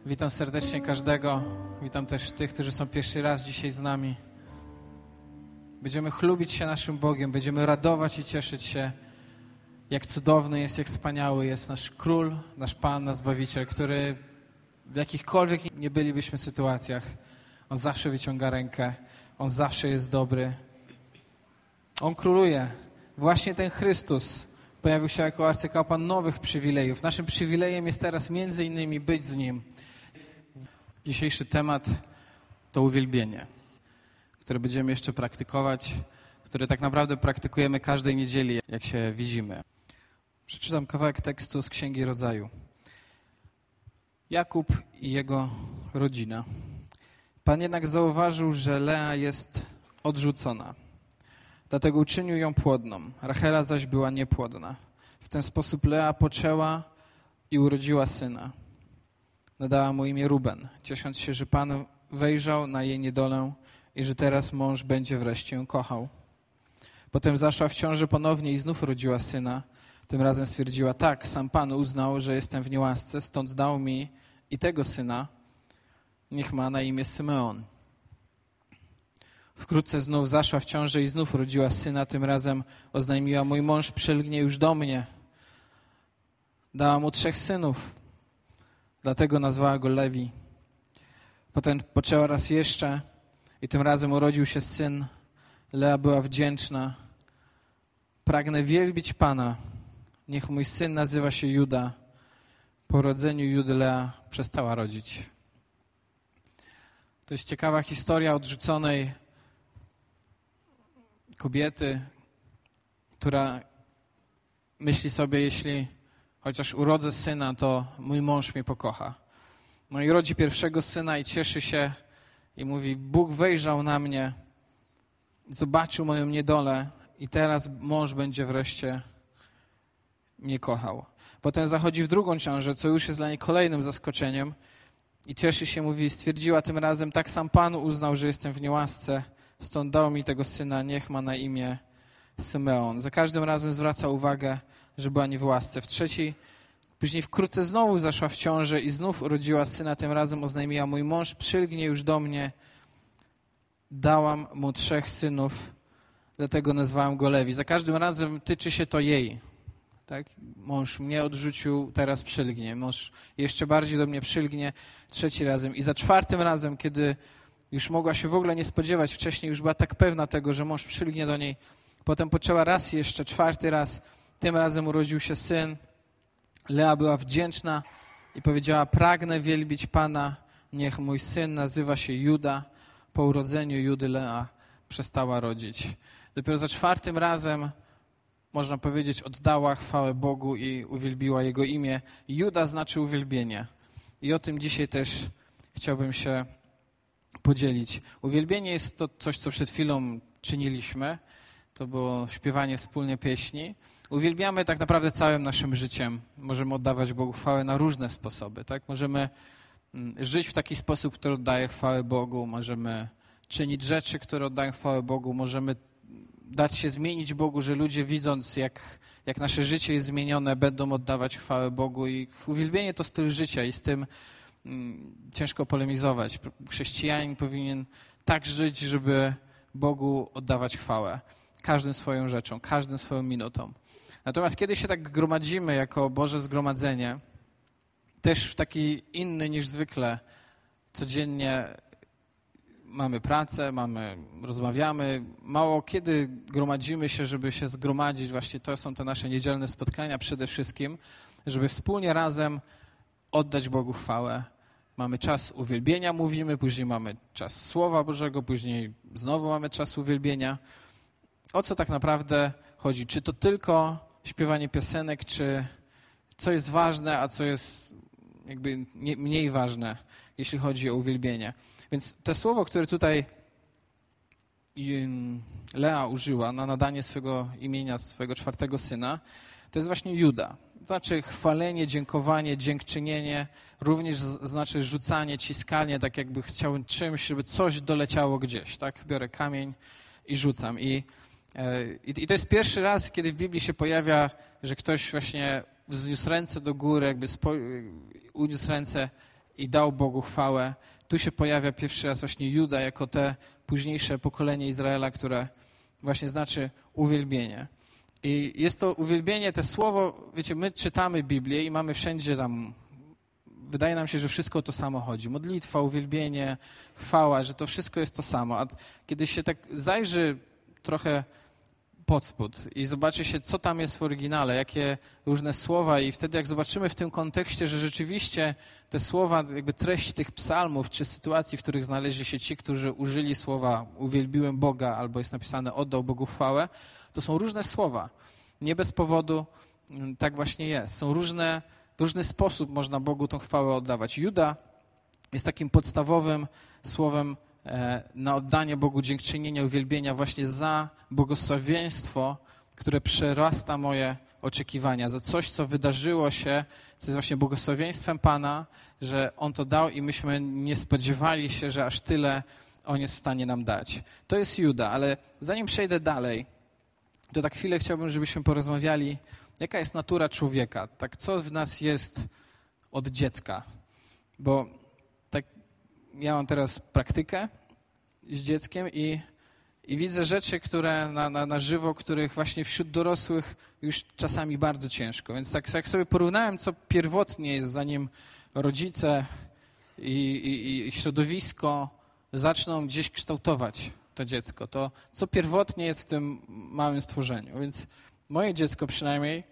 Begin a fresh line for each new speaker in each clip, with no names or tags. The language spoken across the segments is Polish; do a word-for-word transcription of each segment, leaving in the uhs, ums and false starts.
Witam serdecznie każdego. Witam też tych, którzy są pierwszy raz dzisiaj z nami. Będziemy chlubić się naszym Bogiem, będziemy radować i cieszyć się, jak cudowny jest, jak wspaniały jest nasz Król, nasz Pan, nasz Zbawiciel, który w jakichkolwiek nie bylibyśmy sytuacjach, On zawsze wyciąga rękę, On zawsze jest dobry. On króluje. Właśnie ten Chrystus pojawił się jako arcykapłan nowych przywilejów. Naszym przywilejem jest teraz między innymi być z Nim. Dzisiejszy temat to uwielbienie, które będziemy jeszcze praktykować, które tak naprawdę praktykujemy każdej niedzieli, jak się widzimy. Przeczytam kawałek tekstu z Księgi Rodzaju. Jakub i jego rodzina. Pan jednak zauważył, że Lea jest odrzucona. Dlatego uczynił ją płodną. Rachela zaś była niepłodna. W ten sposób Lea poczęła i urodziła syna. Nadała mu imię Ruben, ciesząc się, że Pan wejrzał na jej niedolę i że teraz mąż będzie wreszcie ją kochał. Potem zaszła w ciążę ponownie i znów urodziła syna. Tym razem stwierdziła, tak, sam Pan uznał, że jestem w niełasce, stąd dał mi i tego syna, niech ma na imię Symeon. Wkrótce znów zaszła w ciążę i znów urodziła syna, tym razem oznajmiła, mój mąż przylgnie już do mnie. Dała mu trzech synów, dlatego nazwała go Lewi. Potem poczęła raz jeszcze i tym razem urodził się syn. Lea była wdzięczna. Pragnę wielbić Pana. Niech mój syn nazywa się Juda. Po urodzeniu Judy Lea przestała rodzić. To jest ciekawa historia odrzuconej kobiety, która myśli sobie, jeśli chociaż urodzę syna, to mój mąż mnie pokocha. No i rodzi pierwszego syna i cieszy się i mówi, Bóg wejrzał na mnie, zobaczył moją niedolę i teraz mąż będzie wreszcie mnie kochał. Potem zachodzi w drugą ciążę, co już jest dla niej kolejnym zaskoczeniem i cieszy się, mówi, stwierdziła tym razem, tak sam Pan uznał, że jestem w niełasce, stąd dał mi tego syna, niech ma na imię Symeon. Za każdym razem zwraca uwagę, że była nie w łasce. W trzeciej, później wkrótce znowu zaszła w ciążę i znów urodziła syna, tym razem oznajmiła, mój mąż przylgnie już do mnie, dałam mu trzech synów, dlatego nazwałam go Lewi. Za każdym razem tyczy się to jej. Tak? Mąż mnie odrzucił, teraz przylgnie. Mąż jeszcze bardziej do mnie przylgnie, trzeci razem. I za czwartym razem, kiedy już mogła się w ogóle nie spodziewać, wcześniej już była tak pewna tego, że mąż przylgnie do niej, potem poczęła raz jeszcze, czwarty raz, tym razem urodził się syn. Lea była wdzięczna i powiedziała, pragnę wielbić Pana, niech mój syn nazywa się Juda. Po urodzeniu Judy Lea przestała rodzić. Dopiero za czwartym razem, można powiedzieć, oddała chwałę Bogu i uwielbiła Jego imię. Juda znaczy uwielbienie. I o tym dzisiaj też chciałbym się podzielić. Uwielbienie jest to coś, co przed chwilą czyniliśmy. To było śpiewanie wspólnie pieśni. Uwielbiamy tak naprawdę całym naszym życiem. Możemy oddawać Bogu chwałę na różne sposoby. Tak? Możemy żyć w taki sposób, który oddaje chwałę Bogu. Możemy czynić rzeczy, które oddają chwałę Bogu. Możemy dać się zmienić Bogu, że ludzie widząc, jak, jak nasze życie jest zmienione, będą oddawać chwałę Bogu. I uwielbienie to styl życia i z tym mm, ciężko polemizować. Chrześcijanin powinien tak żyć, żeby Bogu oddawać chwałę. Każdym swoją rzeczą, każdym swoją minutą. Natomiast kiedy się tak gromadzimy jako Boże zgromadzenie, też w taki inny niż zwykle, codziennie mamy pracę, mamy, rozmawiamy, mało kiedy gromadzimy się, żeby się zgromadzić, właśnie to są te nasze niedzielne spotkania przede wszystkim, żeby wspólnie razem oddać Bogu chwałę. Mamy czas uwielbienia, mówimy, później mamy czas Słowa Bożego, później znowu mamy czas uwielbienia. O co tak naprawdę chodzi? Czy to tylko śpiewanie piosenek, czy co jest ważne, a co jest jakby nie, mniej ważne, jeśli chodzi o uwielbienie? Więc to słowo, które tutaj Lea użyła na nadanie swego imienia, swojego czwartego syna, to jest właśnie Juda. To znaczy chwalenie, dziękowanie, dziękczynienie, również znaczy rzucanie, ciskanie, tak jakby chciałem czymś, żeby coś doleciało gdzieś. Tak? Biorę kamień i rzucam. I I to jest pierwszy raz, kiedy w Biblii się pojawia, że ktoś właśnie wzniósł ręce do góry, jakby spo, uniósł ręce i dał Bogu chwałę. Tu się pojawia pierwszy raz właśnie Juda jako te późniejsze pokolenie Izraela, które właśnie znaczy uwielbienie. I jest to uwielbienie, te słowo, wiecie, my czytamy Biblię i mamy wszędzie tam, wydaje nam się, że wszystko o to samo chodzi. Modlitwa, uwielbienie, chwała, że to wszystko jest to samo. A kiedy się tak zajrzy trochę pod spód i zobaczy się, co tam jest w oryginale, jakie różne słowa i wtedy jak zobaczymy w tym kontekście, że rzeczywiście te słowa, jakby treść tych psalmów czy sytuacji, w których znaleźli się ci, którzy użyli słowa uwielbiłem Boga albo jest napisane oddał Bogu chwałę, to są różne słowa. Nie bez powodu tak właśnie jest. Są różne, w różny sposób można Bogu tą chwałę oddawać. Juda jest takim podstawowym słowem na oddanie Bogu dziękczynienia, uwielbienia właśnie za błogosławieństwo, które przerasta moje oczekiwania, za coś, co wydarzyło się, co jest właśnie błogosławieństwem Pana, że On to dał i myśmy nie spodziewali się, że aż tyle On jest w stanie nam dać. To jest Juda, ale zanim przejdę dalej, to tak chwilę chciałbym, żebyśmy porozmawiali, jaka jest natura człowieka, tak co w nas jest od dziecka, bo tak ja mam teraz praktykę z dzieckiem i, i widzę rzeczy, które na, na, na żywo, których właśnie wśród dorosłych już czasami bardzo ciężko. Więc tak jak sobie porównałem, co pierwotnie jest, zanim rodzice i, i, i środowisko zaczną gdzieś kształtować to dziecko, to co pierwotnie jest w tym małym stworzeniu. Więc moje dziecko przynajmniej,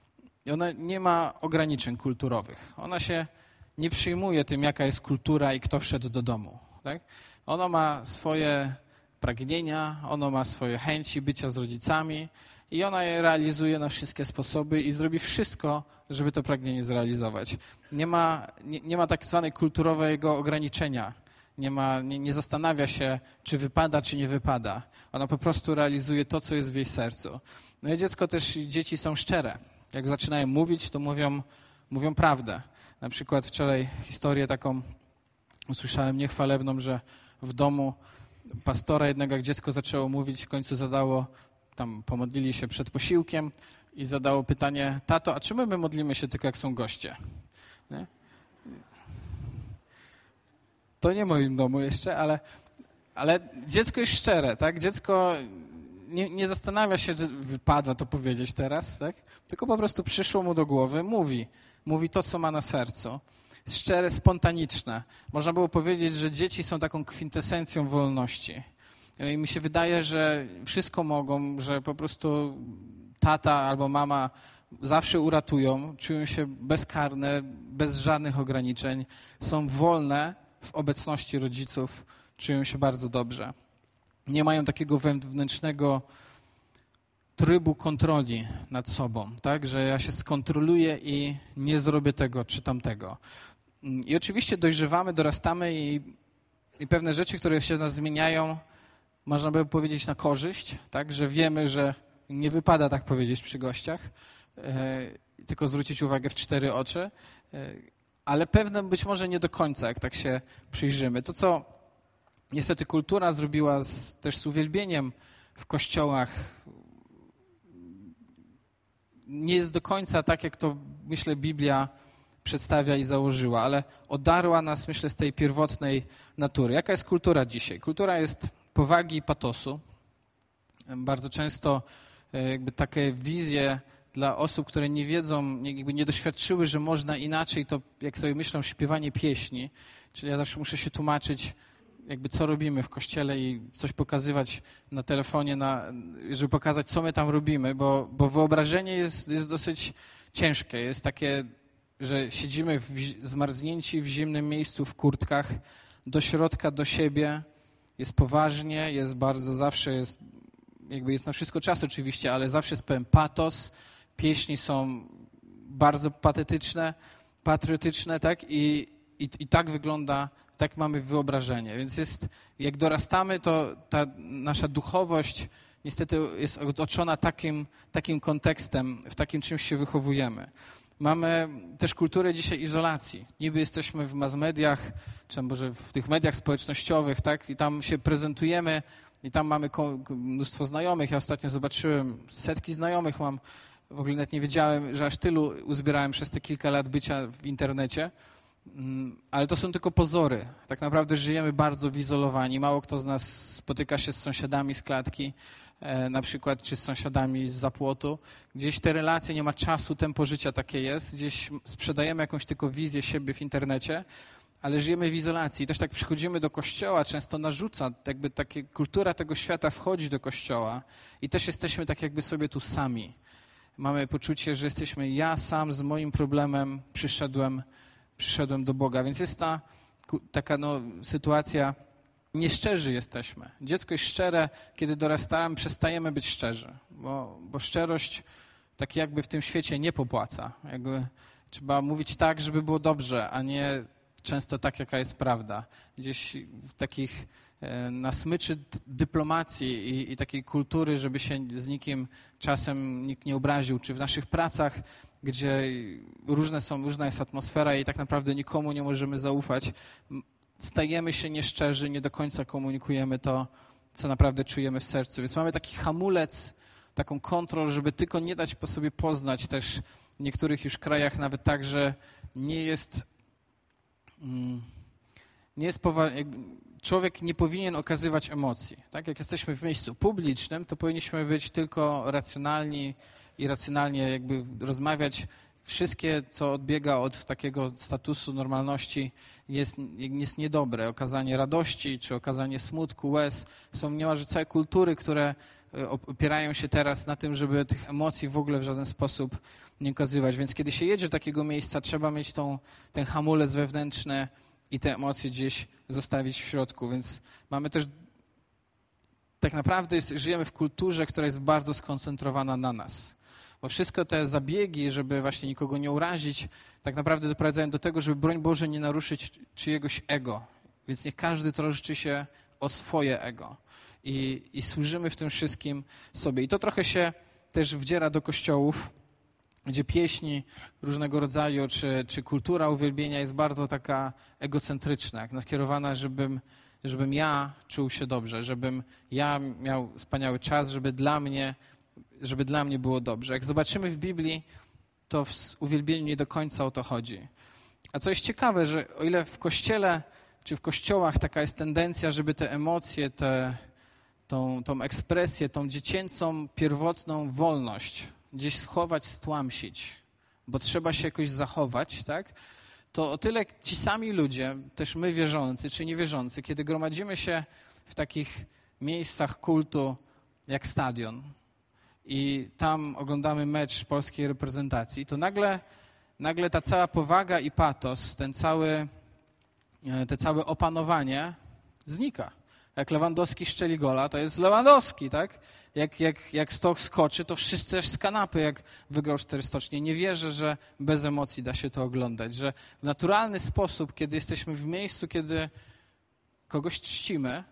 ono nie ma ograniczeń kulturowych. Ona się nie przyjmuje tym, jaka jest kultura i kto wszedł do domu. Tak? Ono ma swoje pragnienia, ono ma swoje chęci bycia z rodzicami i ona je realizuje na wszystkie sposoby i zrobi wszystko, żeby to pragnienie zrealizować. Nie ma, nie, nie ma tak zwanej kulturowego ograniczenia. Nie, ma, nie, nie zastanawia się, czy wypada, czy nie wypada. Ona po prostu realizuje to, co jest w jej sercu. No i dziecko też, dzieci są szczere. Jak zaczynają mówić, to mówią, mówią prawdę. Na przykład wczoraj historię taką usłyszałem niechwalebną, że w domu pastora jednego, jak dziecko zaczęło mówić, w końcu zadało, tam pomodlili się przed posiłkiem i zadało pytanie, tato, a czemu my modlimy się tylko jak są goście? Nie? To nie w moim domu jeszcze, ale, ale dziecko jest szczere, tak? Dziecko nie, nie zastanawia się, że wypada to powiedzieć teraz, tak? Tylko po prostu przyszło mu do głowy, mówi. Mówi to, co ma na sercu. Szczere, spontaniczne. Można było powiedzieć, że dzieci są taką kwintesencją wolności. I mi się wydaje, że wszystko mogą, że po prostu tata albo mama zawsze uratują, czują się bezkarne, bez żadnych ograniczeń, są wolne w obecności rodziców, czują się bardzo dobrze. Nie mają takiego wewnętrznego trybu kontroli nad sobą, tak, że ja się skontroluję i nie zrobię tego czy tamtego. I oczywiście dojrzewamy, dorastamy i, i pewne rzeczy, które się w nas zmieniają, można by powiedzieć na korzyść, tak, że wiemy, że nie wypada tak powiedzieć przy gościach, e, tylko zwrócić uwagę w cztery oczy, e, ale pewne być może nie do końca, jak tak się przyjrzymy. To, co niestety kultura zrobiła z, też z uwielbieniem w kościołach, nie jest do końca tak, jak to, myślę, Biblia przedstawia i założyła, ale odarła nas, myślę, z tej pierwotnej natury. Jaka jest kultura dzisiaj? Kultura jest powagi i patosu. Bardzo często jakby takie wizje dla osób, które nie wiedzą, jakby nie doświadczyły, że można inaczej, to jak sobie myślą, śpiewanie pieśni, czyli ja zawsze muszę się tłumaczyć, jakby co robimy w kościele i coś pokazywać na telefonie, na, żeby pokazać, co my tam robimy, bo, bo wyobrażenie jest, jest dosyć ciężkie. Jest takie, że siedzimy w, zmarznięci w zimnym miejscu w kurtkach, do środka, do siebie, jest poważnie, jest bardzo, zawsze jest, jakby jest na wszystko czas oczywiście, ale zawsze jest pełen patos, pieśni są bardzo patetyczne, patriotyczne, tak? I, i, i tak wygląda, tak mamy wyobrażenie. Więc jest, jak dorastamy, to ta nasza duchowość niestety jest otoczona takim, takim kontekstem, w takim czymś się wychowujemy. Mamy też kulturę dzisiaj izolacji. Niby jesteśmy w mass mediach, czy może w tych mediach społecznościowych, tak? I tam się prezentujemy i tam mamy mnóstwo znajomych. Ja ostatnio zobaczyłem setki znajomych mam. W ogóle nawet nie wiedziałem, że aż tylu uzbierałem przez te kilka lat bycia w internecie. Ale to są tylko pozory. Tak naprawdę żyjemy bardzo wyizolowani. Mało kto z nas spotyka się z sąsiadami z klatki, na przykład, czy z sąsiadami z zapłotu. Gdzieś te relacje, nie ma czasu, tempo życia takie jest. Gdzieś sprzedajemy jakąś tylko wizję siebie w internecie, ale żyjemy w izolacji. I też tak przychodzimy do kościoła, często narzuca, jakby takie kultura tego świata wchodzi do kościoła i też jesteśmy tak jakby sobie tu sami. Mamy poczucie, że jesteśmy ja sam z moim problemem przyszedłem, przyszedłem do Boga. Więc jest ta taka no, sytuacja, nieszczerzy jesteśmy. Dziecko jest szczere, kiedy dorastamy, przestajemy być szczerzy, bo, bo szczerość tak jakby w tym świecie nie popłaca. Jakby trzeba mówić tak, żeby było dobrze, a nie często tak, jaka jest prawda. Gdzieś w takich na smyczy dyplomacji i, i takiej kultury, żeby się z nikim czasem nikt nie obraził, czy w naszych pracach, gdzie różne są, różna jest atmosfera i tak naprawdę nikomu nie możemy zaufać, stajemy się nieszczerzy, nie do końca komunikujemy to, co naprawdę czujemy w sercu. Więc mamy taki hamulec, taką kontrolę, żeby tylko nie dać po sobie poznać też w niektórych już krajach nawet tak, że nie jest, nie jest powa- człowiek nie powinien okazywać emocji. Tak? Jak jesteśmy w miejscu publicznym, to powinniśmy być tylko racjonalni i racjonalnie jakby rozmawiać. Wszystkie, co odbiega od takiego statusu normalności, jest, jest niedobre. Okazanie radości czy okazanie smutku, łez. Są niemalże całe kultury, które opierają się teraz na tym, żeby tych emocji w ogóle w żaden sposób nie okazywać. Więc kiedy się jedzie do takiego miejsca, trzeba mieć tą, ten hamulec wewnętrzny i te emocje gdzieś zostawić w środku. Więc mamy też, tak naprawdę jest, żyjemy w kulturze, która jest bardzo skoncentrowana na nas. Bo wszystko te zabiegi, żeby właśnie nikogo nie urazić, tak naprawdę doprowadzają do tego, żeby broń Boże nie naruszyć czyjegoś ego. Więc niech każdy troszczy się o swoje ego. I, i służymy w tym wszystkim sobie. I to trochę się też wdziera do kościołów, gdzie pieśni różnego rodzaju, czy, czy kultura uwielbienia jest bardzo taka egocentryczna, jak nakierowana, żebym, żebym ja czuł się dobrze, żebym ja miał wspaniały czas, żeby dla mnie żeby dla mnie było dobrze. Jak zobaczymy w Biblii, to w uwielbieniu nie do końca o to chodzi. A co jest ciekawe, że o ile w Kościele czy w kościołach taka jest tendencja, żeby te emocje, te, tą, tą ekspresję, tą dziecięcą, pierwotną wolność gdzieś schować, stłamsić, bo trzeba się jakoś zachować, tak? To o tyle ci sami ludzie, też my wierzący czy niewierzący, kiedy gromadzimy się w takich miejscach kultu jak stadion, i tam oglądamy mecz polskiej reprezentacji, to nagle, nagle ta cała powaga i patos, ten cały, te całe opanowanie znika. Jak Lewandowski strzeli gola, to jest Lewandowski, tak? Jak, jak, jak stok skoczy, to wszyscy też z kanapy, jak wygrał cztery stocznie. Nie wierzę, że bez emocji da się to oglądać, że w naturalny sposób, kiedy jesteśmy w miejscu, kiedy kogoś czcimy,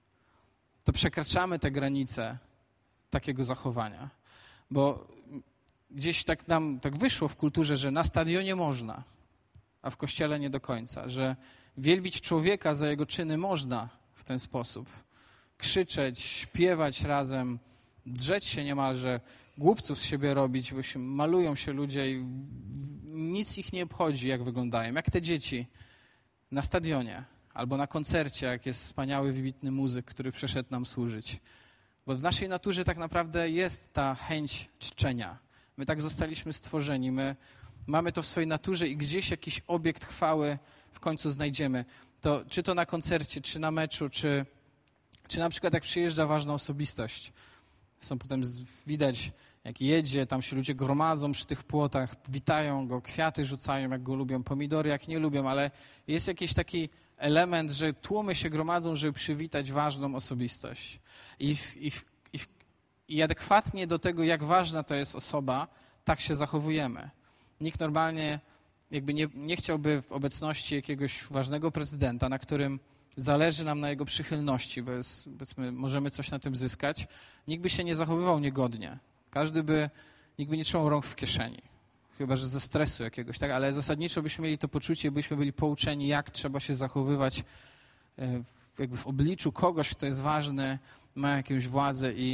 to przekraczamy te granice takiego zachowania. Bo gdzieś tak nam tak wyszło w kulturze, że na stadionie można, a w kościele nie do końca, że wielbić człowieka za jego czyny można w ten sposób. Krzyczeć, śpiewać razem, drzeć się niemalże, głupców z siebie robić, bo się, malują się ludzie i nic ich nie obchodzi, jak wyglądają. Jak te dzieci na stadionie albo na koncercie, jak jest wspaniały, wybitny muzyk, który przyszedł nam służyć. Bo w naszej naturze tak naprawdę jest ta chęć czczenia. My tak zostaliśmy stworzeni, my mamy to w swojej naturze i gdzieś jakiś obiekt chwały w końcu znajdziemy. To, czy to na koncercie, czy na meczu, czy, czy na przykład jak przyjeżdża ważna osobistość. Są potem widać, jak jedzie, tam się ludzie gromadzą przy tych płotach, witają go, kwiaty rzucają, jak go lubią, pomidory, jak nie lubią, ale jest jakiś taki element, że tłumy się gromadzą, żeby przywitać ważną osobistość. I, w, i, w, i, w, I adekwatnie do tego, jak ważna to jest osoba, tak się zachowujemy. Nikt normalnie jakby nie, nie chciałby w obecności jakiegoś ważnego prezydenta, na którym zależy nam na jego przychylności, bo jest, powiedzmy, możemy coś na tym zyskać, nikt by się nie zachowywał niegodnie. Każdy by, nikt by nie trzymał rąk w kieszeni. Chyba że ze stresu jakiegoś, tak? Ale zasadniczo byśmy mieli to poczucie, byśmy byli pouczeni, jak trzeba się zachowywać jakby w obliczu kogoś, kto jest ważny, ma jakąś władzę i,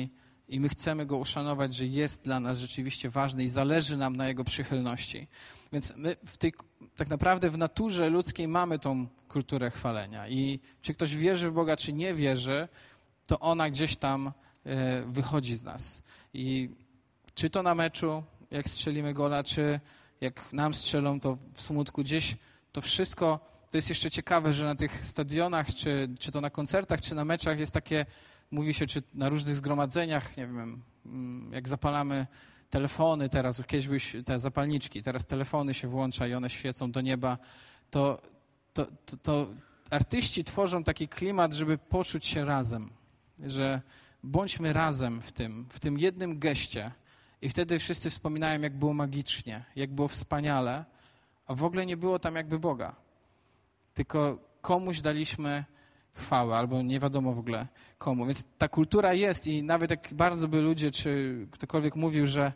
i my chcemy Go uszanować, że jest dla nas rzeczywiście ważny i zależy nam na Jego przychylności. Więc my w tej, tak naprawdę w naturze ludzkiej mamy tą kulturę chwalenia i czy ktoś wierzy w Boga, czy nie wierzy, to ona gdzieś tam wychodzi z nas. I czy to na meczu, jak strzelimy gola, czy jak nam strzelą, to w smutku gdzieś to wszystko, to jest jeszcze ciekawe, że na tych stadionach, czy, czy to na koncertach, czy na meczach jest takie, mówi się, czy na różnych zgromadzeniach, nie wiem, jak zapalamy telefony teraz, kiedyś były te zapalniczki, teraz telefony się włącza i one świecą do nieba, to, to, to, to artyści tworzą taki klimat, żeby poczuć się razem, że bądźmy razem w tym, w tym jednym geście i wtedy wszyscy wspominają, jak było magicznie, jak było wspaniale, a w ogóle nie było tam jakby Boga. Tylko komuś daliśmy chwałę, albo nie wiadomo w ogóle komu. Więc ta kultura jest i nawet jak bardzo by ludzie, czy ktokolwiek mówił, że,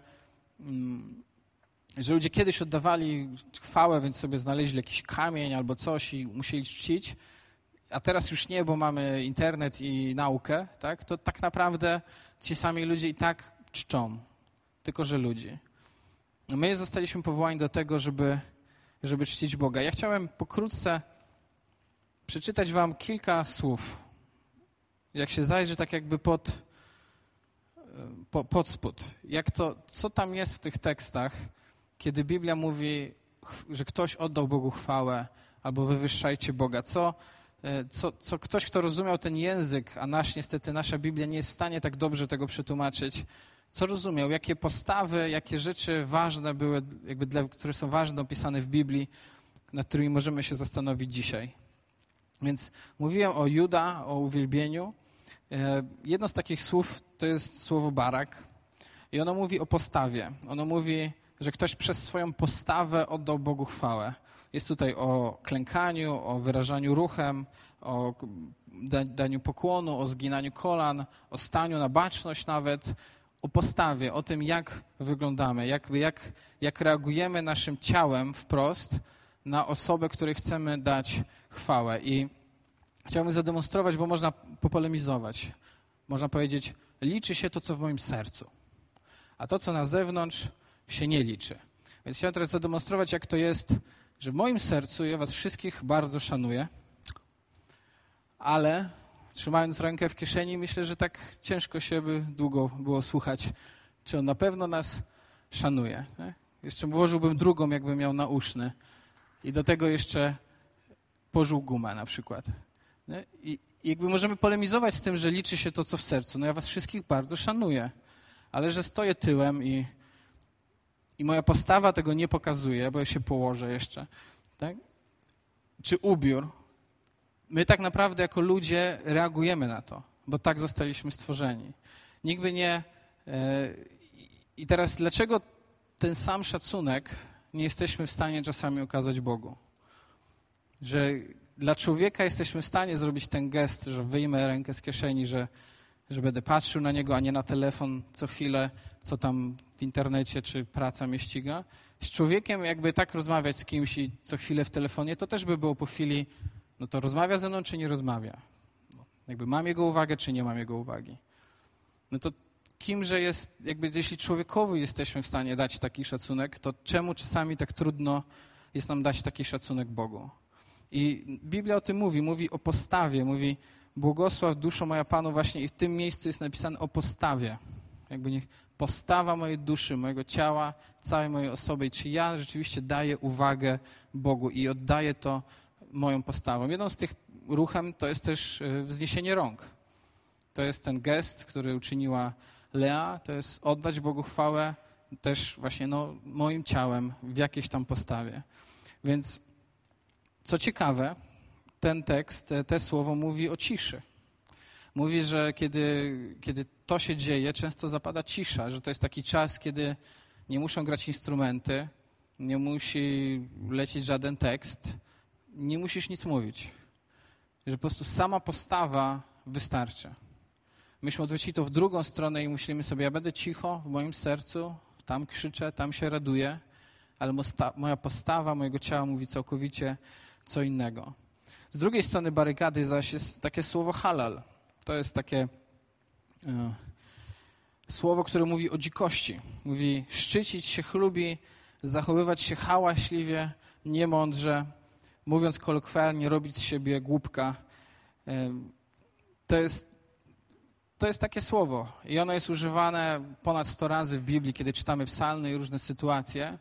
że ludzie kiedyś oddawali chwałę, więc sobie znaleźli jakiś kamień albo coś i musieli czcić, a teraz już nie, bo mamy internet i naukę, tak? To tak naprawdę ci sami ludzie i tak czczą, tylko że ludzi. My zostaliśmy powołani do tego, żeby, żeby czcić Boga. Ja chciałem pokrótce przeczytać wam kilka słów. Jak się zajrzy tak jakby pod, po, pod spód. Jak to, co tam jest w tych tekstach, kiedy Biblia mówi, że ktoś oddał Bogu chwałę albo wywyższajcie Boga. Co, co, co ktoś, kto rozumiał ten język, a nasz niestety nasza Biblia nie jest w stanie tak dobrze tego przetłumaczyć, co rozumiał, jakie postawy, jakie rzeczy ważne były, jakby dla, które są ważne, opisane w Biblii, nad którymi możemy się zastanowić dzisiaj. Więc mówiłem o Juda, o uwielbieniu. Jedno z takich słów to jest słowo barak i ono mówi o postawie. Ono mówi, że ktoś przez swoją postawę oddał Bogu chwałę. Jest tutaj o klękaniu, o wyrażaniu ruchem, o daniu pokłonu, o zginaniu kolan, o staniu na baczność nawet, o postawie, o tym, jak wyglądamy, jakby jak, jak reagujemy naszym ciałem wprost na osobę, której chcemy dać chwałę. I chciałbym zademonstrować, bo można popolemizować. Można powiedzieć, liczy się to, co w moim sercu, a to, co na zewnątrz, się nie liczy. Więc chciałem teraz zademonstrować, jak to jest, że w moim sercu ja was wszystkich bardzo szanuję, ale trzymając rękę w kieszeni, myślę, że tak ciężko się by długo było słuchać, czy on na pewno nas szanuje. Nie? Jeszcze włożyłbym drugą, jakbym miał nauszny i do tego jeszcze pożył gumę na przykład. Nie? I jakby możemy polemizować z tym, że liczy się to, co w sercu. No ja was wszystkich bardzo szanuję, ale że stoję tyłem i, i moja postawa tego nie pokazuje, bo ja się położę jeszcze. Tak? Czy ubiór. My tak naprawdę jako ludzie reagujemy na to, bo tak zostaliśmy stworzeni. Nikt by nie... I teraz dlaczego ten sam szacunek nie jesteśmy w stanie czasami okazać Bogu? Że dla człowieka jesteśmy w stanie zrobić ten gest, że wyjmę rękę z kieszeni, że, że będę patrzył na niego, a nie na telefon co chwilę, co tam w internecie czy praca mnie ściga. Z człowiekiem jakby tak rozmawiać z kimś i co chwilę w telefonie, to też by było po chwili, no to rozmawia ze mną, czy nie rozmawia? No, jakby mam jego uwagę, czy nie mam jego uwagi? No to kimże jest, jakby jeśli człowiekowi jesteśmy w stanie dać taki szacunek, to czemu czasami tak trudno jest nam dać taki szacunek Bogu? I Biblia o tym mówi, mówi o postawie, mówi błogosław duszo moja Panu, właśnie i w tym miejscu jest napisane o postawie. Jakby niech postawa mojej duszy, mojego ciała, całej mojej osoby, czy ja rzeczywiście daję uwagę Bogu i oddaję to moją postawą. Jedną z tych ruchem to jest też wzniesienie rąk. To jest ten gest, który uczyniła Lea, to jest oddać Bogu chwałę też właśnie no, moim ciałem w jakiejś tam postawie. Więc co ciekawe, ten tekst, te słowo mówi o ciszy. Mówi, że kiedy, kiedy to się dzieje, często zapada cisza, że to jest taki czas, kiedy nie muszą grać instrumenty, nie musi lecieć żaden tekst, nie musisz nic mówić. Że po prostu sama postawa wystarczy. Myśmy odwrócili to w drugą stronę i myślimy sobie, ja będę cicho w moim sercu, tam krzyczę, tam się raduję, ale moja postawa mojego ciała mówi całkowicie co innego. Z drugiej strony barykady zaś jest takie słowo halal. To jest takie e, słowo, które mówi o dzikości. Mówi szczycić się chlubi, zachowywać się hałaśliwie, niemądrze, mówiąc kolokwialnie, robić z siebie głupka. To jest, to jest takie słowo i ono jest używane ponad sto razy w Biblii, kiedy czytamy psalmy i różne sytuacje.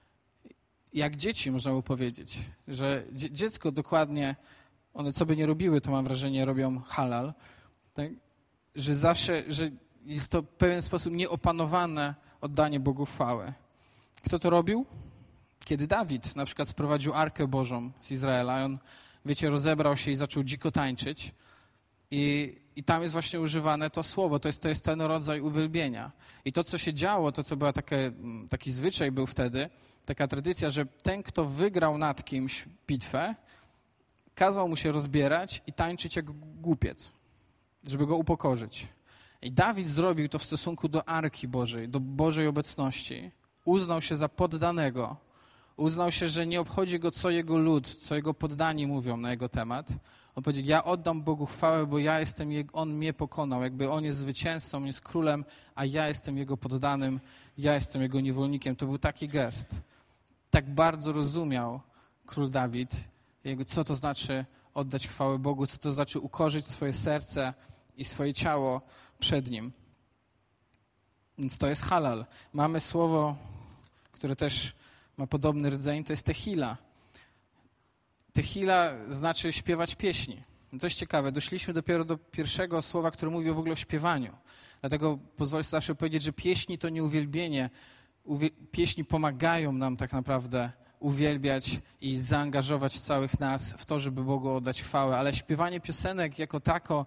Jak dzieci, można by powiedzieć, że dziecko dokładnie, one co by nie robiły, to mam wrażenie, robią halal, tak? Że zawsze, że jest to w pewien sposób nieopanowane oddanie Bogu chwały. Kto to robił? Kiedy Dawid na przykład sprowadził Arkę Bożą z Izraela, on, wiecie, rozebrał się i zaczął dziko tańczyć i, i tam jest właśnie używane to słowo, to jest, to jest ten rodzaj uwielbienia. I to, co się działo, to, co była takie, taki zwyczaj był wtedy, taka tradycja, że ten, kto wygrał nad kimś bitwę, kazał mu się rozbierać i tańczyć jak głupiec, żeby go upokorzyć. I Dawid zrobił to w stosunku do Arki Bożej, do Bożej obecności. Uznał się za poddanego. Uznał się, że nie obchodzi go, co jego lud, co jego poddani mówią na jego temat. On powiedział, ja oddam Bogu chwałę, bo ja jestem jego, On mnie pokonał. Jakby On jest zwycięzcą, On jest królem, a ja jestem Jego poddanym, ja jestem Jego niewolnikiem. To był taki gest. Tak bardzo rozumiał król Dawid, co to znaczy oddać chwałę Bogu, co to znaczy ukorzyć swoje serce i swoje ciało przed Nim. Więc to jest halal. Mamy słowo, które też ma podobny rdzeń, to jest tehila. Tehila znaczy śpiewać pieśni. Coś ciekawe, doszliśmy dopiero do pierwszego słowa, które mówi w ogóle o śpiewaniu. Dlatego pozwolę sobie zawsze powiedzieć, że pieśni to nie uwielbienie. Uwie- pieśni pomagają nam tak naprawdę uwielbiać i zaangażować całych nas w to, żeby Bogu oddać chwałę. Ale śpiewanie piosenek jako tako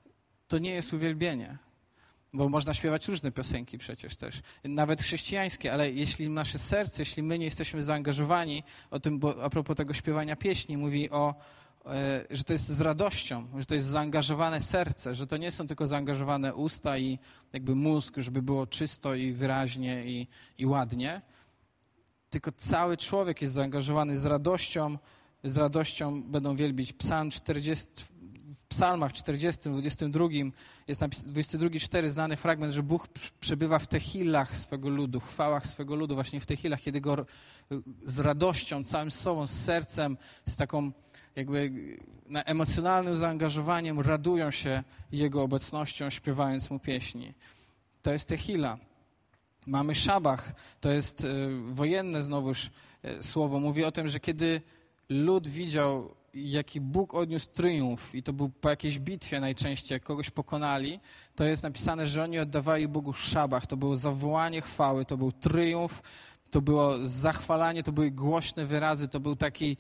to nie jest uwielbienie. Bo można śpiewać różne piosenki przecież też, nawet chrześcijańskie, ale jeśli nasze serce, jeśli my nie jesteśmy zaangażowani, o tym, bo a propos tego śpiewania pieśni, mówi o, e, że to jest z radością, że to jest zaangażowane serce, że to nie są tylko zaangażowane usta i jakby mózg, żeby było czysto i wyraźnie i, i ładnie, tylko cały człowiek jest zaangażowany z radością, z radością będą wielbić. Psalm czterdziesty, w psalmach czterdziestym, dwudziestym drugim jest napisany, dwudziesty drugi, cztery znany fragment, że Bóg przebywa w tehilach swego ludu, w chwałach swego ludu, właśnie w tehilach, kiedy go z radością, całym sobą, z sercem, z taką jakby emocjonalnym zaangażowaniem radują się Jego obecnością, śpiewając Mu pieśni. To jest tehila. Mamy szabach, to jest wojenne znowuż słowo. Mówi o tym, że kiedy lud widział, jaki Bóg odniósł triumf i to był po jakiejś bitwie najczęściej, jak kogoś pokonali, to jest napisane, że oni oddawali Bogu szabach. To było zawołanie chwały, to był triumf, to było zachwalanie, to były głośne wyrazy, to był taki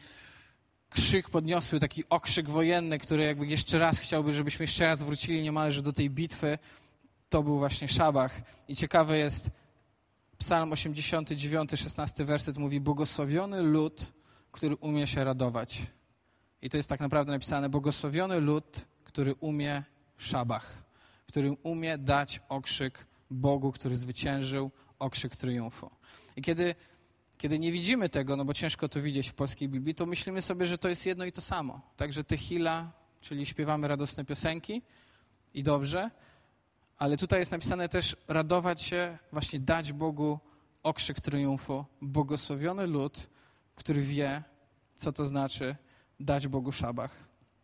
krzyk podniosły, taki okrzyk wojenny, który jakby jeszcze raz chciałby, żebyśmy jeszcze raz wrócili niemalże do tej bitwy. To był właśnie szabach. I ciekawe jest, Psalm osiemdziesiąty dziewiąty, szesnasty werset mówi, błogosławiony lud, który umie się radować. I to jest tak naprawdę napisane, błogosławiony lud, który umie szabach, który umie dać okrzyk Bogu, który zwyciężył, okrzyk triumfu. I kiedy, kiedy nie widzimy tego, no bo ciężko to widzieć w polskiej Biblii, to myślimy sobie, że to jest jedno i to samo. Także tehila, czyli śpiewamy radosne piosenki i dobrze, ale tutaj jest napisane też radować się, właśnie dać Bogu okrzyk triumfu. Błogosławiony lud, który wie, co to znaczy dać Bogu szabach.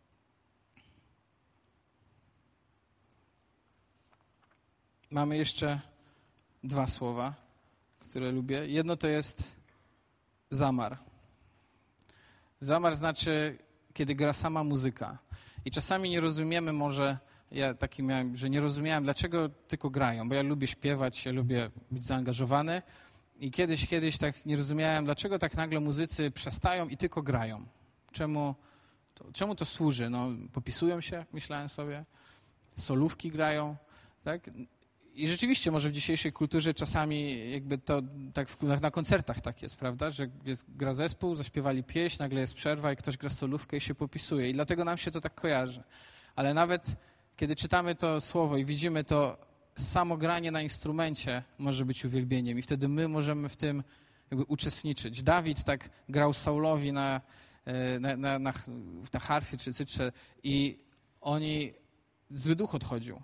Mamy jeszcze dwa słowa, które lubię. Jedno to jest zamar. Zamar znaczy, kiedy gra sama muzyka. I czasami nie rozumiemy może, ja taki miałem, że nie rozumiałem, dlaczego tylko grają, bo ja lubię śpiewać, ja lubię być zaangażowany i kiedyś, kiedyś tak nie rozumiałem, dlaczego tak nagle muzycy przestają i tylko grają. Czemu to, czemu to służy? No, popisują się, myślałem sobie, solówki grają, tak? I rzeczywiście może w dzisiejszej kulturze czasami jakby to tak w, na koncertach tak jest, prawda, że jest, gra zespół, zaśpiewali pieśń, nagle jest przerwa i ktoś gra solówkę i się popisuje i dlatego nam się to tak kojarzy. Ale nawet kiedy czytamy to słowo i widzimy to, samo granie na instrumencie może być uwielbieniem i wtedy my możemy w tym jakby uczestniczyć. Dawid tak grał Saulowi na, na, na, na, na harfie czy cytrze i oni, zły duch odchodził.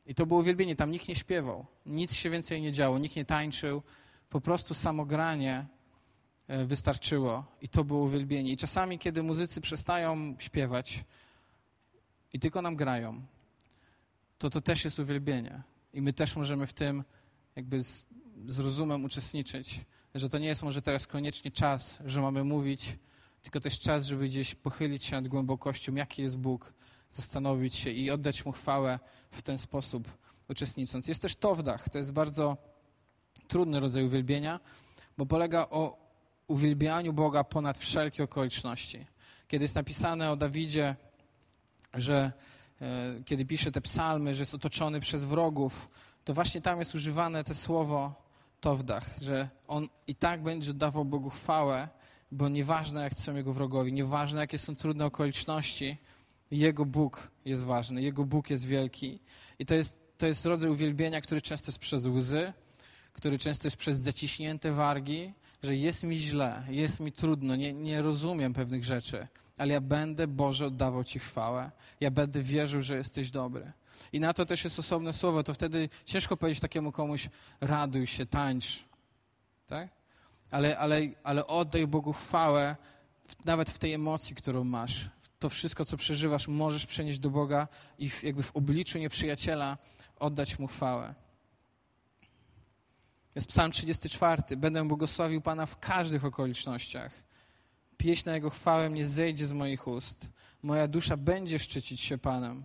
I to było uwielbienie, tam nikt nie śpiewał, nic się więcej nie działo, nikt nie tańczył, po prostu samo granie wystarczyło i to było uwielbienie. I czasami, kiedy muzycy przestają śpiewać i tylko nam grają, to to też jest uwielbienie. I my też możemy w tym jakby z, z rozumem uczestniczyć, że to nie jest może teraz koniecznie czas, że mamy mówić, tylko też czas, żeby gdzieś pochylić się nad głębokością, jaki jest Bóg, zastanowić się i oddać Mu chwałę w ten sposób uczestnicząc. Jest też towdach, to jest bardzo trudny rodzaj uwielbienia, bo polega o uwielbianiu Boga ponad wszelkie okoliczności. Kiedy jest napisane o Dawidzie, że e, kiedy pisze te psalmy, że jest otoczony przez wrogów, to właśnie tam jest używane to słowo towdach, że on i tak będzie oddawał Bogu chwałę, bo nieważne jak są jego wrogowie, nieważne jakie są trudne okoliczności, jego Bóg jest ważny, jego Bóg jest wielki. I to jest, to jest rodzaj uwielbienia, który często jest przez łzy, który często jest przez zaciśnięte wargi, że jest mi źle, jest mi trudno, nie, nie rozumiem pewnych rzeczy, ale ja będę, Boże, oddawał Ci chwałę. Ja będę wierzył, że jesteś dobry. I na to też jest osobne słowo. To wtedy ciężko powiedzieć takiemu komuś raduj się, tańcz. Tak? Ale, ale, ale oddaj Bogu chwałę w, nawet w tej emocji, którą masz. To wszystko, co przeżywasz, możesz przenieść do Boga i w, jakby w obliczu nieprzyjaciela oddać Mu chwałę. Jest Psalm trzydziesty czwarty. Będę błogosławił Pana w każdych okolicznościach. Pieśń na Jego chwałę nie zejdzie z moich ust. Moja dusza będzie szczycić się Panem.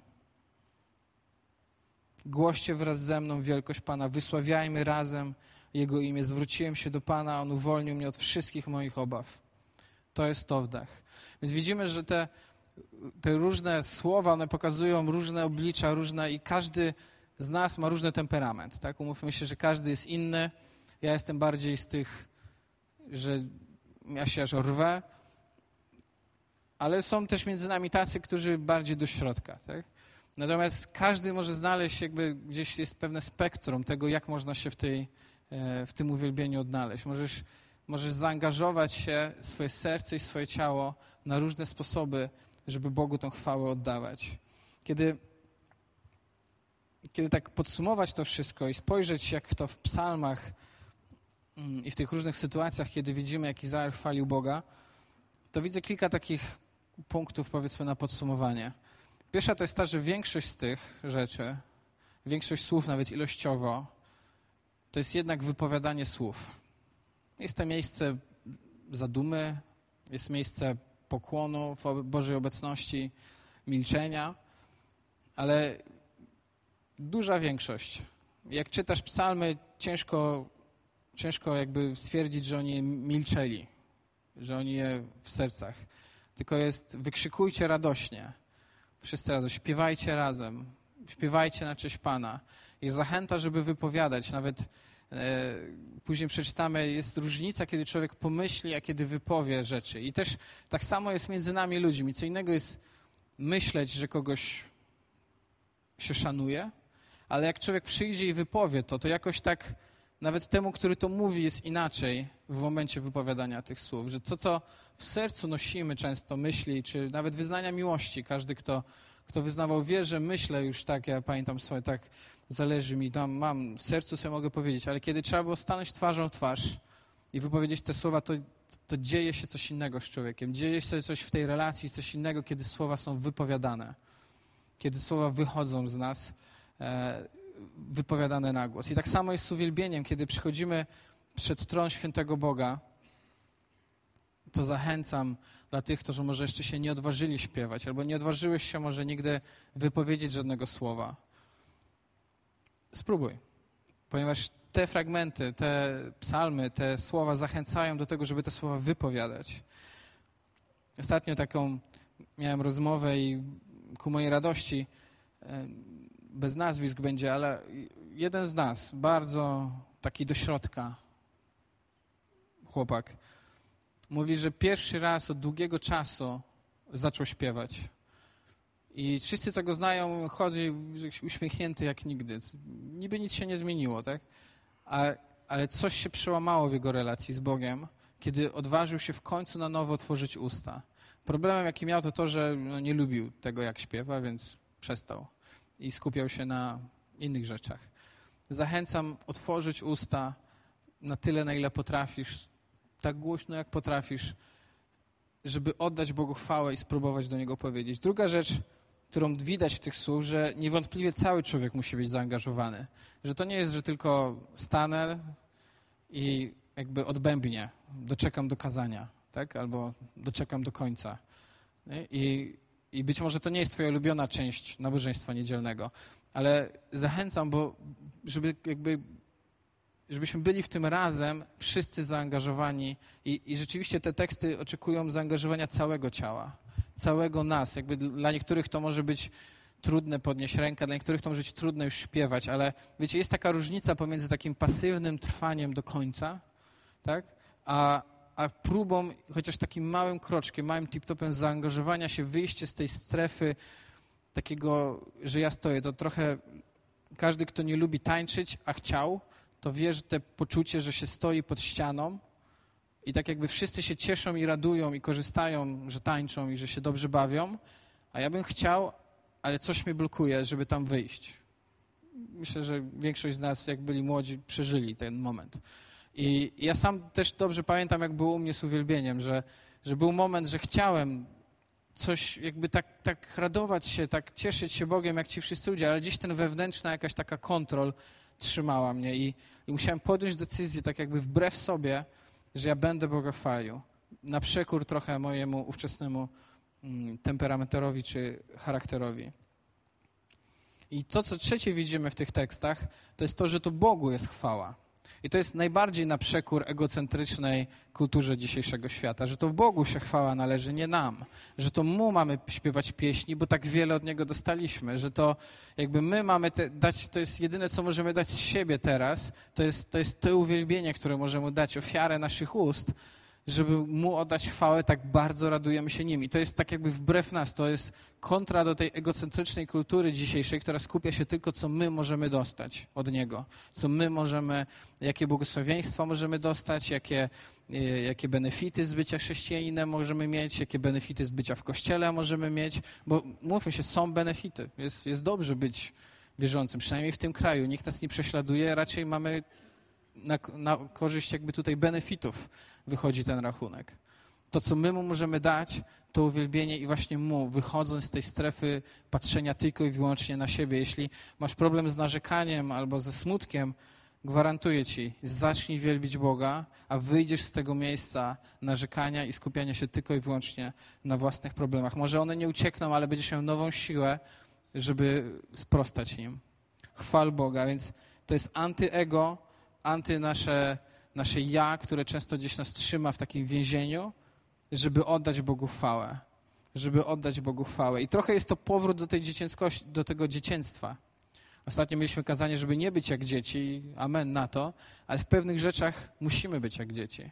Głoście wraz ze mną wielkość Pana. Wysławiajmy razem Jego imię. Zwróciłem się do Pana, On uwolnił mnie od wszystkich moich obaw. To jest towdach. Więc widzimy, że te, te różne słowa, one pokazują różne oblicza, różne i każdy z nas ma różny temperament. Tak? Umówmy się, że każdy jest inny. Ja jestem bardziej z tych, że ja się aż rwę, ale są też między nami tacy, którzy bardziej do środka. Tak? Natomiast każdy może znaleźć, jakby gdzieś jest pewne spektrum tego, jak można się w, tej, w tym uwielbieniu odnaleźć. Możesz, możesz zaangażować się, swoje serce i swoje ciało na różne sposoby, żeby Bogu tą chwałę oddawać. Kiedy, kiedy tak podsumować to wszystko i spojrzeć, jak to w psalmach i w tych różnych sytuacjach, kiedy widzimy, jak Izrael chwalił Boga, to widzę kilka takich punktów, powiedzmy, na podsumowanie. Pierwsza to jest ta, że większość z tych rzeczy, większość słów, nawet ilościowo, to jest jednak wypowiadanie słów. Jest to miejsce zadumy, jest miejsce pokłonu w Bożej obecności, milczenia, ale duża większość. Jak czytasz psalmy, ciężko, ciężko jakby stwierdzić, że oni milczeli, że oni je w sercach. Tylko jest wykrzykujcie radośnie. Wszyscy razem, śpiewajcie razem, śpiewajcie na cześć Pana. Jest zachęta, żeby wypowiadać. Nawet e, później przeczytamy, jest różnica, kiedy człowiek pomyśli, a kiedy wypowie rzeczy. I też tak samo jest między nami ludźmi. Co innego jest myśleć, że kogoś się szanuje, ale jak człowiek przyjdzie i wypowie to, to jakoś tak nawet temu, który to mówi, jest inaczej w momencie wypowiadania tych słów. Że to, co w sercu nosimy często, myśli, czy nawet wyznania miłości. Każdy, kto, kto wyznawał wierze, myślę już tak, ja pamiętam swoje, tak zależy mi, tam mam, w sercu sobie mogę powiedzieć, ale kiedy trzeba było stanąć twarzą w twarz i wypowiedzieć te słowa, to, to dzieje się coś innego z człowiekiem. Dzieje się coś w tej relacji, coś innego, kiedy słowa są wypowiadane. Kiedy słowa wychodzą z nas, e, wypowiadane na głos. I tak samo jest z uwielbieniem, kiedy przychodzimy przed tron świętego Boga, to zachęcam dla tych, którzy może jeszcze się nie odważyli śpiewać, albo nie odważyłeś się może nigdy wypowiedzieć żadnego słowa. Spróbuj, ponieważ te fragmenty, te psalmy, te słowa zachęcają do tego, żeby te słowa wypowiadać. Ostatnio taką miałem rozmowę i ku mojej radości, bez nazwisk będzie, ale jeden z nas, bardzo taki do środka chłopak, mówi, że pierwszy raz od długiego czasu zaczął śpiewać. I wszyscy, co go znają, chodzi uśmiechnięty jak nigdy. Niby nic się nie zmieniło, tak? A, ale coś się przełamało w jego relacji z Bogiem, kiedy odważył się w końcu na nowo otworzyć usta. Problemem, jaki miał, to to, że no, nie lubił tego, jak śpiewa, więc przestał. I skupiał się na, innych rzeczach. Zachęcam otworzyć usta na tyle, na ile potrafisz, tak głośno jak potrafisz, żeby oddać Bogu chwałę i spróbować do Niego powiedzieć. Druga rzecz, którą widać w tych słów, że niewątpliwie cały człowiek musi być zaangażowany. Że to nie jest, że tylko stanę i jakby odbębnię, doczekam do kazania, tak? Albo doczekam do końca. I, I być może to nie jest twoja ulubiona część nabożeństwa niedzielnego, ale zachęcam, bo żeby jakby, żebyśmy byli w tym razem, wszyscy zaangażowani i, i rzeczywiście te teksty oczekują zaangażowania całego ciała, całego nas. Jakby dla niektórych to może być trudne podnieść rękę, dla niektórych to może być trudne już śpiewać, ale wiecie, jest taka różnica pomiędzy takim pasywnym trwaniem do końca, tak, a, a próbą, chociaż takim małym kroczkiem, małym tip-topem zaangażowania się, wyjście z tej strefy takiego, że ja stoję. To trochę każdy, kto nie lubi tańczyć, a chciał, to wie, że te poczucie, że się stoi pod ścianą i tak jakby wszyscy się cieszą i radują i korzystają, że tańczą i że się dobrze bawią, a ja bym chciał, ale coś mnie blokuje, żeby tam wyjść. Myślę, że większość z nas, jak byli młodzi, przeżyli ten moment. I ja sam też dobrze pamiętam, jak było u mnie z uwielbieniem, że, że był moment, że chciałem coś jakby tak, tak radować się, tak cieszyć się Bogiem, jak ci wszyscy ludzie, ale gdzieś ten wewnętrzna jakaś taka kontrol trzymała mnie i, i musiałem podjąć decyzję tak jakby wbrew sobie, że ja będę Boga chwalił. Na przekór trochę mojemu ówczesnemu mm, temperamentowi czy charakterowi. I to, co trzecie widzimy w tych tekstach, to jest to, że to Bogu jest chwała. I to jest najbardziej na przekór egocentrycznej kulturze dzisiejszego świata, że to Bogu się chwała należy, nie nam, że to Mu mamy śpiewać pieśni, bo tak wiele od Niego dostaliśmy, że to jakby my mamy te, dać, to jest jedyne, co możemy dać z siebie teraz, to jest, to jest to uwielbienie, które możemy dać, ofiarę naszych ust, żeby Mu oddać chwałę, tak bardzo radujemy się Nim. I to jest tak jakby wbrew nas, to jest kontra do tej egocentrycznej kultury dzisiejszej, która skupia się tylko, co my możemy dostać od Niego, co my możemy, jakie błogosławieństwa możemy dostać, jakie, jakie benefity z bycia chrześcijaninem możemy mieć, jakie benefity z bycia w Kościele możemy mieć, bo mówmy się, są benefity. Jest, jest dobrze być wierzącym, przynajmniej w tym kraju. Nikt nas nie prześladuje, raczej mamy na, na korzyść jakby tutaj benefitów wychodzi ten rachunek. To, co my Mu możemy dać, to uwielbienie i właśnie Mu, wychodząc z tej strefy patrzenia tylko i wyłącznie na siebie. Jeśli masz problem z narzekaniem albo ze smutkiem, gwarantuję Ci, zacznij wielbić Boga, a wyjdziesz z tego miejsca narzekania i skupiania się tylko i wyłącznie na własnych problemach. Może one nie uciekną, ale będziesz miał nową siłę, żeby sprostać im. Chwal Boga, więc to jest antyego, anty nasze, nasze ja, które często gdzieś nas trzyma w takim więzieniu, żeby oddać Bogu chwałę. Żeby oddać Bogu chwałę. I trochę jest to powrót do tej dziecięcości, do tego dziecięctwa. Ostatnio mieliśmy kazanie, żeby nie być jak dzieci, amen na to, ale w pewnych rzeczach musimy być jak dzieci.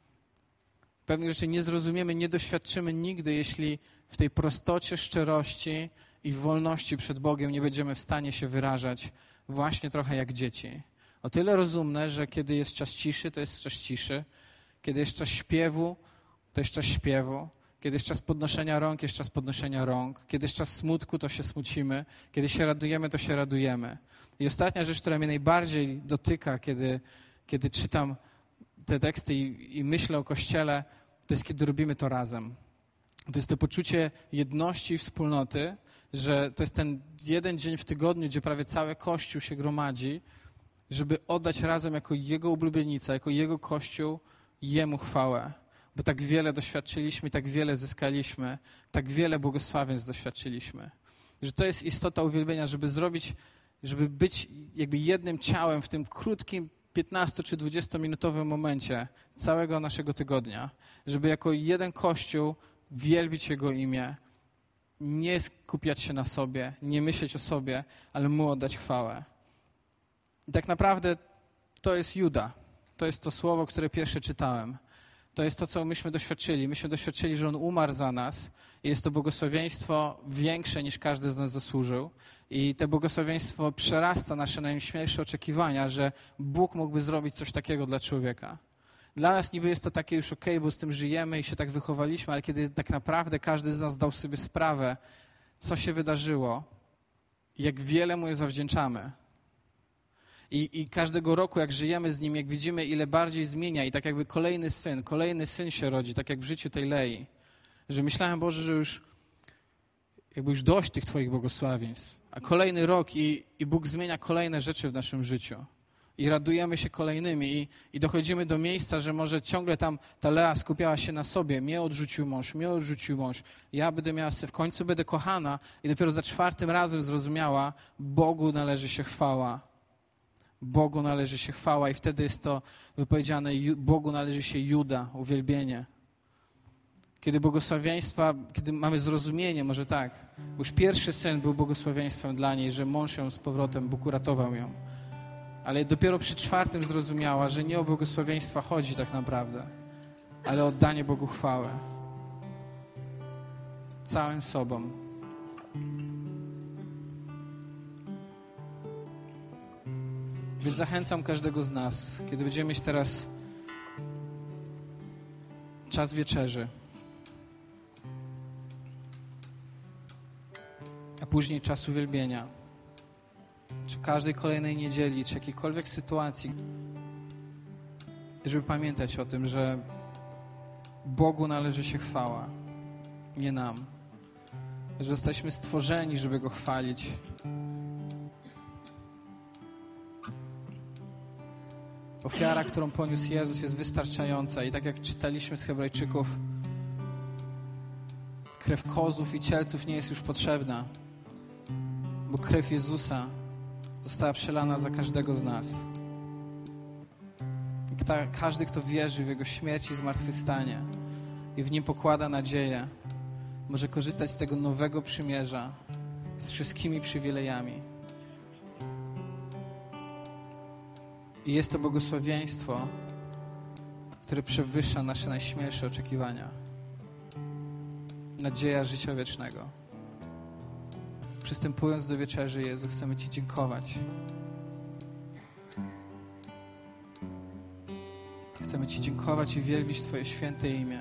Pewnych rzeczy nie zrozumiemy, nie doświadczymy nigdy, jeśli w tej prostocie, szczerości i wolności przed Bogiem nie będziemy w stanie się wyrażać właśnie trochę jak dzieci. O tyle rozumne, że kiedy jest czas ciszy, to jest czas ciszy. Kiedy jest czas śpiewu, to jest czas śpiewu. Kiedy jest czas podnoszenia rąk, jest czas podnoszenia rąk. Kiedy jest czas smutku, to się smucimy. Kiedy się radujemy, to się radujemy. I ostatnia rzecz, która mnie najbardziej dotyka, kiedy, kiedy czytam te teksty i, i myślę o Kościele, to jest kiedy robimy to razem. To jest to poczucie jedności i wspólnoty, że to jest ten jeden dzień w tygodniu, gdzie prawie cały Kościół się gromadzi, żeby oddać razem jako Jego ulubienica, jako Jego Kościół, Jemu chwałę. Bo tak wiele doświadczyliśmy, tak wiele zyskaliśmy, tak wiele błogosławieństw doświadczyliśmy. Że to jest istota uwielbienia, żeby zrobić, żeby być jakby jednym ciałem w tym krótkim piętnasto czy dwudziestominutowym momencie całego naszego tygodnia. Żeby jako jeden Kościół wielbić Jego imię, nie skupiać się na sobie, nie myśleć o sobie, ale Mu oddać chwałę. I tak naprawdę to jest Juda. To jest to słowo, które pierwsze czytałem. To jest to, co myśmy doświadczyli. Myśmy doświadczyli, że On umarł za nas i jest to błogosławieństwo większe, niż każdy z nas zasłużył. I to błogosławieństwo przerasta nasze najśmielsze oczekiwania, że Bóg mógłby zrobić coś takiego dla człowieka. Dla nas niby jest to takie już okej, bo z tym żyjemy i się tak wychowaliśmy, ale kiedy tak naprawdę każdy z nas dał sobie sprawę, co się wydarzyło, jak wiele Mu je zawdzięczamy, I, I każdego roku, jak żyjemy z Nim, jak widzimy, ile bardziej zmienia i tak jakby kolejny syn, kolejny syn się rodzi, tak jak w życiu tej Lei, że myślałem, Boże, że już jakby już dość tych Twoich błogosławieństw, a kolejny rok i, i Bóg zmienia kolejne rzeczy w naszym życiu. I radujemy się kolejnymi i, i dochodzimy do miejsca, że może ciągle tam ta Lea skupiała się na sobie. Mnie odrzucił mąż, mnie odrzucił mąż. Ja będę miała, w końcu będę kochana i dopiero za czwartym razem zrozumiała, Bogu należy się chwała. Bogu należy się chwała i wtedy jest to wypowiedziane, Bogu należy się Juda, uwielbienie. Kiedy błogosławieństwa, kiedy mamy zrozumienie, może tak, już pierwszy syn był błogosławieństwem dla niej, że mąż ją z powrotem, Bóg uratował ją. Ale dopiero przy czwartym zrozumiała, że nie o błogosławieństwa chodzi tak naprawdę, ale o oddanie Bogu chwałę. Całym sobą. Więc zachęcam każdego z nas, kiedy będziemy mieć teraz czas wieczerzy, a później czas uwielbienia, czy każdej kolejnej niedzieli, czy jakiejkolwiek sytuacji, żeby pamiętać o tym, że Bogu należy się chwała, nie nam. Że jesteśmy stworzeni, żeby Go chwalić. Ofiara, którą poniósł Jezus, jest wystarczająca i tak jak czytaliśmy z Hebrajczyków, krew kozłów i cielców nie jest już potrzebna, bo krew Jezusa została przelana za każdego z nas. I kta, każdy, kto wierzy w Jego śmierć i zmartwychwstanie i w Nim pokłada nadzieję, może korzystać z tego nowego przymierza z wszystkimi przywilejami. I jest to błogosławieństwo, które przewyższa nasze najśmielsze oczekiwania. Nadzieja życia wiecznego. Przystępując do wieczerzy, Jezu, chcemy Ci dziękować. Chcemy Ci dziękować i wielbić Twoje święte imię.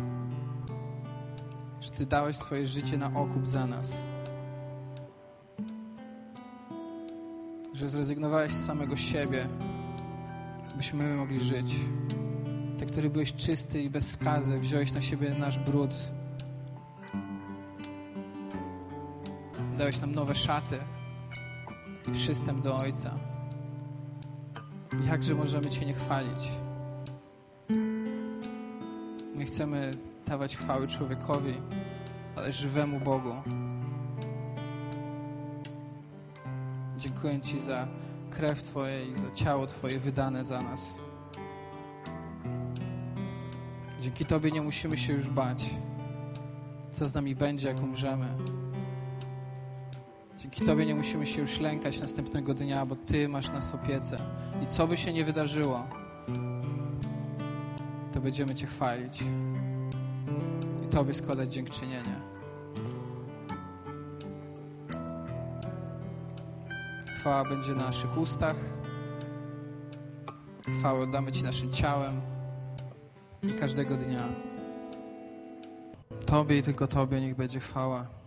Że Ty dałeś swoje życie na okup za nas. Że zrezygnowałeś z samego siebie, byśmy my mogli żyć. Ty, który byłeś czysty i bez skazy, wziąłeś na siebie nasz brud. Dałeś nam nowe szaty i przystęp do Ojca. Jakże możemy Cię nie chwalić? Nie chcemy dawać chwały człowiekowi, ale żywemu Bogu. Dziękuję Ci za krew Twoje i za ciało Twoje wydane za nas. Dzięki Tobie nie musimy się już bać, co z nami będzie, jak umrzemy. Dzięki Tobie nie musimy się już lękać następnego dnia, bo Ty masz nas w opiece. I co by się nie wydarzyło, to będziemy Cię chwalić i Tobie składać dziękczynienie. Chwała będzie na naszych ustach. Chwałę oddamy Ci naszym ciałem i każdego dnia. Tobie i tylko Tobie niech będzie chwała.